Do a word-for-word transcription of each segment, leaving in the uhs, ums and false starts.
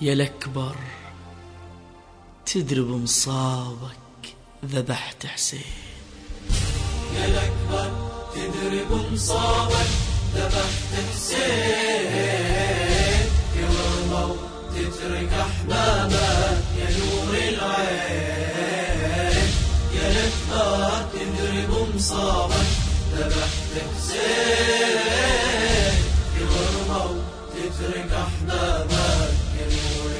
يا الأكبر تدري بمصابك ذبحت حسين. يا الأكبر تدري بمصابك ذبحت حسين. يوم تترك أحبابك يا نور العين. يا الأكبر تدري بمصابك ذبحت حسين. يوم تترك أحبابك يا نور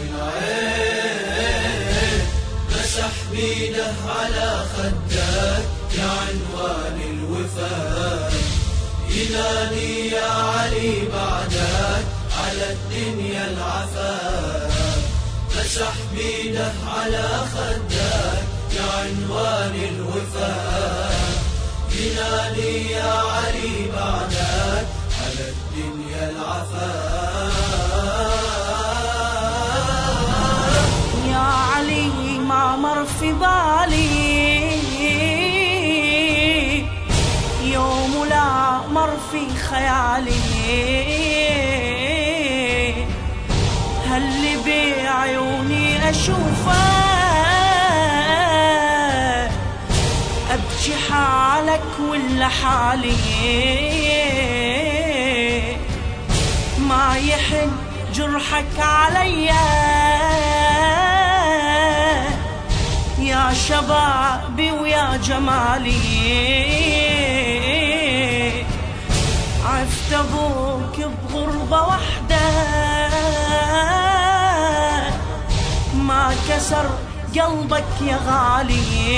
العين. مسح بيده على خدك يا عنوان الوفاء. ينادي يا علي بعدك على الدنيا العفاف. مسح بيده على خدك يا عنوان الوفاء. ينادي يا علي بعدك على الدنيا العفاف. يا علي ما مر في بالي يوم لا مر في خيالي. هل بعيوني أشوفه أبكي حالك ولا حالي. ما يحن جرحك عليا يا شبابي ويا جمالي. عفت أبوك بغربة وحدة ما كسر قلبك يا غالي.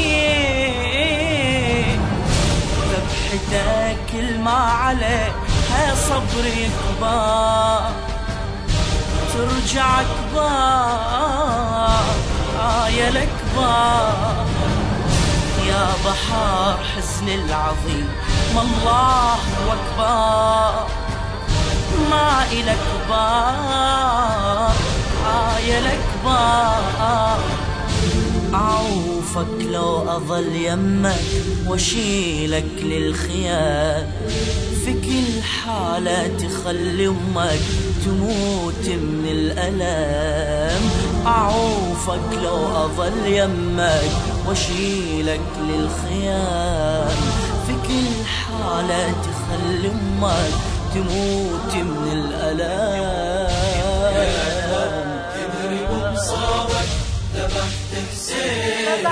ذبحتك الما عليها صبري كبار ترجع كبار. آه يا الأكبر يا بحار حزن العظيم ما الله أكبر ما إلى كبار. آه يا الأكبر أعوفك لو أظل يمك واشيلك للخيال. في كل حالة تخلي أمك تموت من الألم. أعوفك لو أظل يمك واشيلك للخيال. في كل حالة تخلي أمك تموت من الألم. تدري بمصابك ذبحت حسين.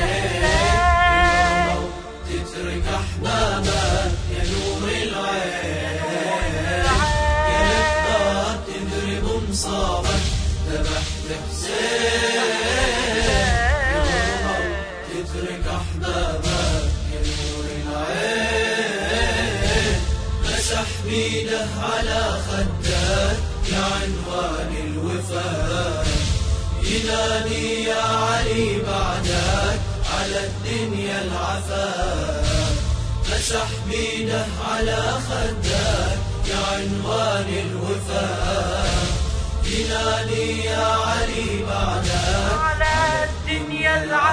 تترك أحبابك يا نور العين. يا الأكبر تدري بمصابك ذبحت حسين. تترك أحبابك يا نور العين. مسح بيده على خدك يا عنوان الوفاء. ينادي يا علي بعدك على الدنيا العفاف. مسح بيده على خدك يا عنوان الوفاء. ينادي يا علي بعدك على الدنيا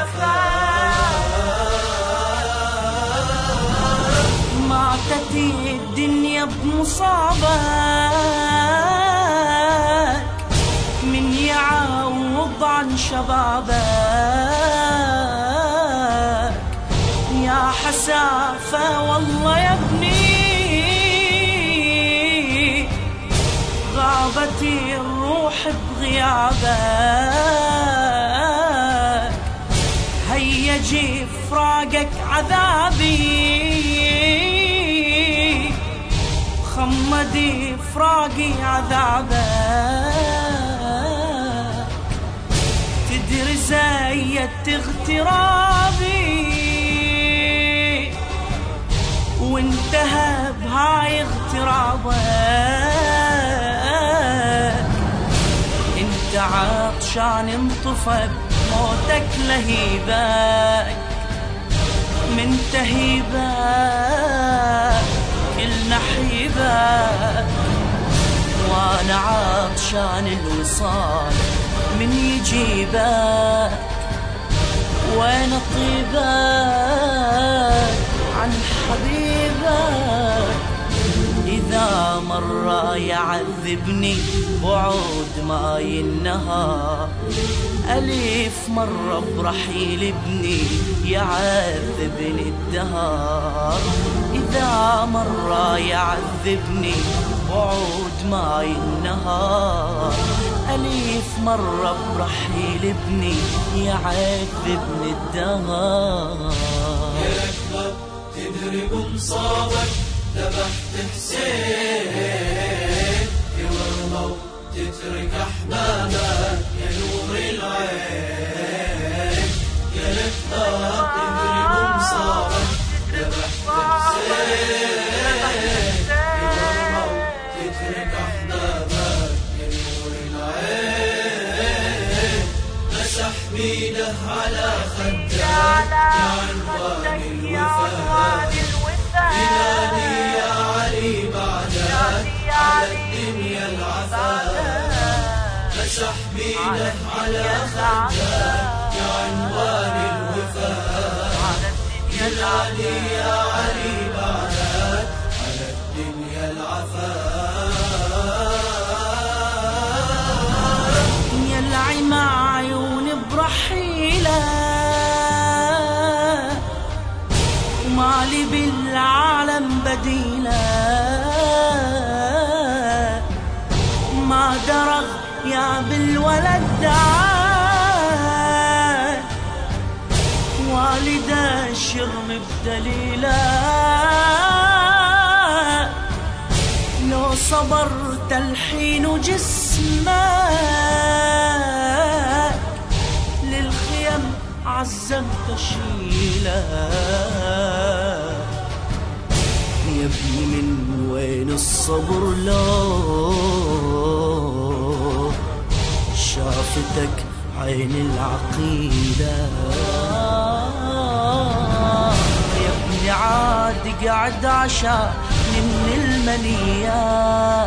العفاف. ماتت الدنيا بمصابك من يعوض عن شبابك. يا حسافة والله يا ابني غابت الروح بغيابك. هيا جي فراقك عذابي خمدي فراقي عذابك. تدري زيت اغترابي وانتهى بهاي اغترابك. انت عطشان انطفى موتك لهيبك من تهيبك كلنا حيبك. وانا عطشان الوصال من يجيبك. وين طيبك عن حبيبك إذا مرة يعذبني بعود ماي النهار، ألف مرة برحيل ابني يعذبني الدهر. إذا مرة يعذبني بعود ماي النهار، ألف مرة برحيل ابني يعذبني الدهر. يا أكبر تدري بمصابك ذبحت حسين، يورموا تترك أحبابك يا نور العين. يا أكبر تدري بمصابك ذبحت حسين، يورموا تترك أحبابك يا نور العين. مسح بيده على خدك يا عنوان الوفاء، ينادي يا علي بعدك على الدنيا العفاف. مسح بيده على خدك يا عنوان الوفاء، ينادي يا علي بعدك على الدنيا العفاف. يلعي مع عيون برحيله ومالي بالعالم بديله، ما درغ يا بالولد دعاه، والده شرم بدليله. لو صبرت الحين جسمك للخيم عزمت شيله. يا ابني من وين الصبر لو شافتك عين العقيلة. يا ابني عاد قعد عشاء من المنية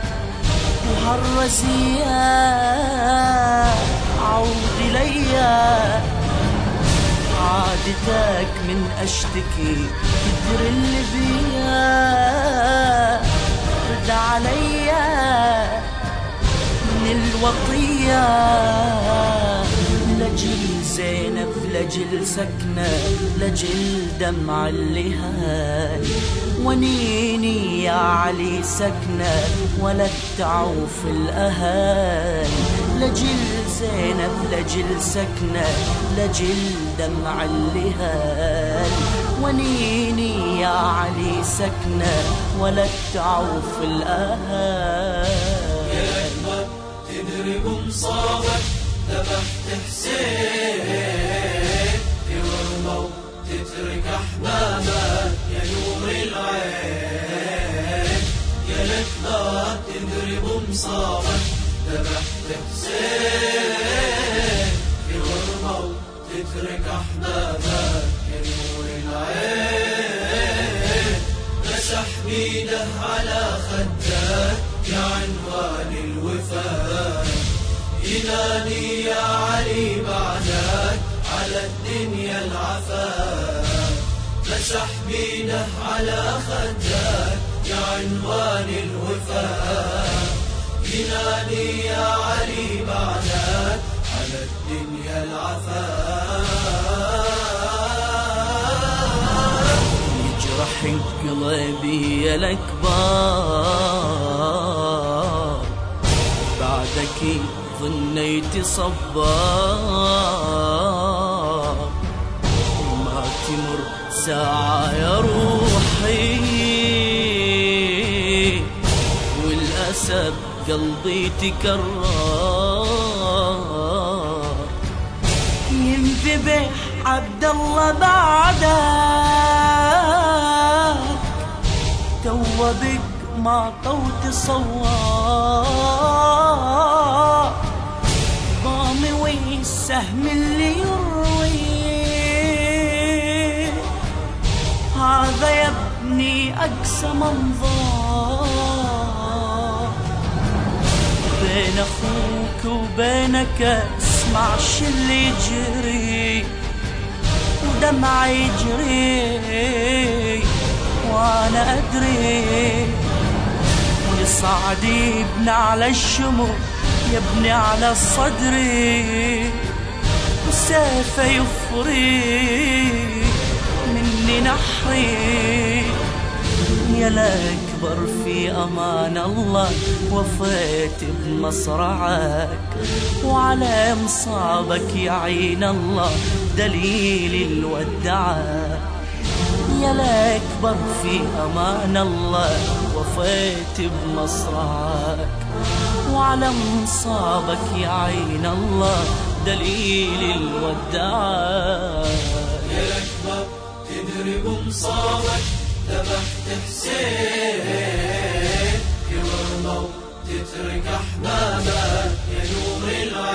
وهالرزية عود ليا. عادتك من أشتكي تدري اللي بيا، رد عليا من الوطية. لجل زينب لجل سكنة لجل دمع اللهال، ونيني يا علي سكنة ولا تعوف الأهال. لجل زينب لجل سكنة لجل دمع اللهال، ونيني يا علي سكنة ولا تعوف الأهال. يا أكبر تدري بمصابك ذبحت حسين، يورموا تترك أحبابك يا نور العين. يا أكبر تدري بمصابك ذبحت حسين، يورموا تترك أحبابك يا نور العين. مسح بيده على خدك يا عنوان الوفاء، ينادي يا علي بعدك على الدنيا العفاف. مسح بيده على خدك يا عنوان الوفاء، ينادي يا علي بعدك على الدنيا العفاف. يجرح قلبي يا الأكبر بعدك ظنيت صبار، وما تمر ساعة يا روحي والأسد قلبي تكرر. ينذبح عبد الله بعدك توبك ما طوت صوار، ضامي والسهم اللي يروي هذا يا ابني أقسى منظار. بين أخوك وبينك اسمع شو اللي يجري، ودمع يجري وانا ادري. صعدي ابن على الشمر يبني على الصدر والسيف يفري مني نحري يا الأكبر في أمان الله وفيت بمصرعك وعلى مصابك يعين الله دليل الودعة يا الأكبر في أمان الله وفيت بمصرعك وعلى مصابك يعين الله دليل الودعة يا الأكبر تدري بمصابك ذبحت حسين في ورمة تترك أحبابك يا نور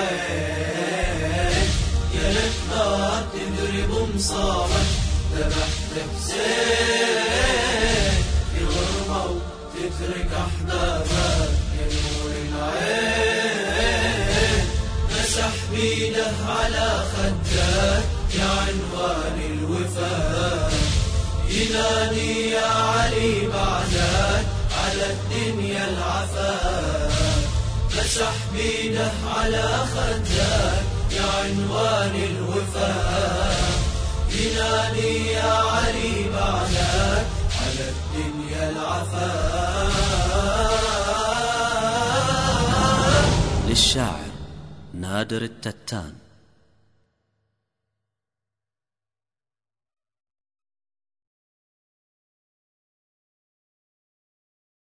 العين يا الأكبر تدري بمصابك ذبحت حسين في ورمة تترك أحبابك يا نور العين مسح بيده على خدك يا عنوان الوفاء ينادي يا علي بعدك على الدنيا العفاف مسح بيده على خدك يا عنوان الوفاء ينادي يا علي بعدك على الدنيا العفاف. للشاعر نادر التتان.